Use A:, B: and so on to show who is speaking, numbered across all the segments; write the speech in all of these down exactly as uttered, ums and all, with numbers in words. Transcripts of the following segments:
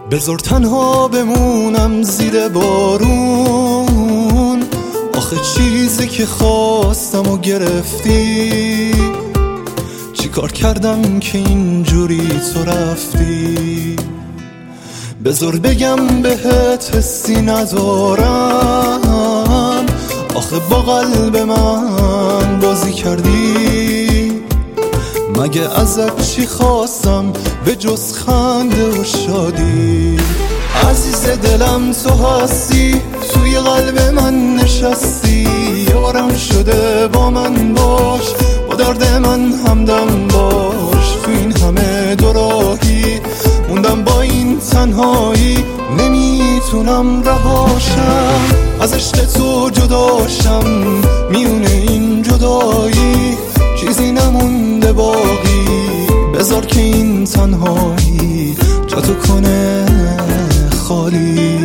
A: بذار تنها بمونم زیر بارون، آخه چیزی که خواستم و گرفتی. چی کار کردم که اینجوری تو رفتی؟ بذار بگم بهت حسی ندارم، آخه با قلب من بازی کردی. مگه ازت چی خواستم به جز خنده و شادی؟ عزیز دلم تو هستی، توی قلب من نشستی. یارم شده با من باش، با درد من همدم باش. تو این همه دوراهی موندم با این تنهایی، نمیتونم رهاشم از عشق تو جداشم. میونه این جدایی چیزی نمونده باقی، بذار که این تنهایی جاتو کنه خالی.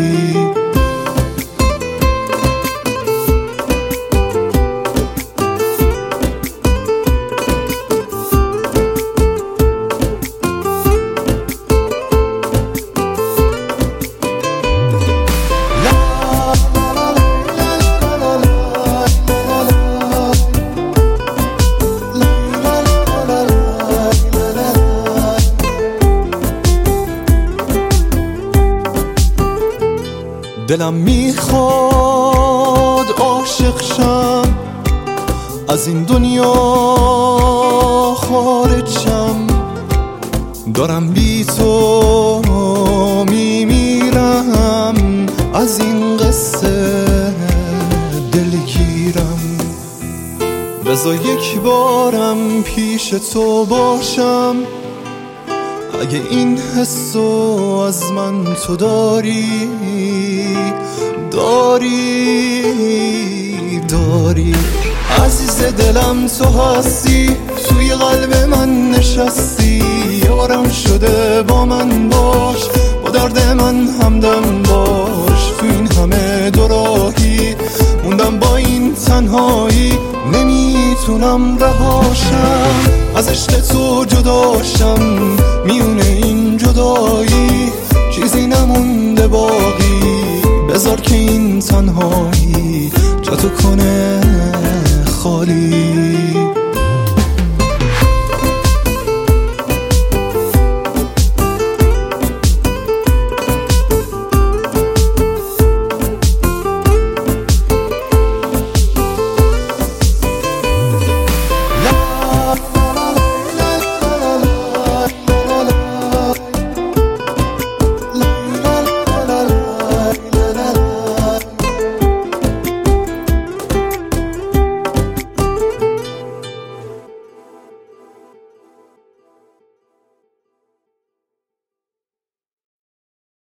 A: دلم میخواد عاشق شم، از این دنیا خارج شم. دارم بی تو میمیرم، از این قصه دلگیرم. بذار یک بارم پیش تو باشم، اگه این حسو از من تو داری داری داری. عزیز دلم تو هستی، توی قلب من نشستی. یارم شده با من باش، با درد من همدم باش. تو این همه دوراهی موندم با این تنهایی، نمیتونم رهاشم از عشق تو جداشم. میون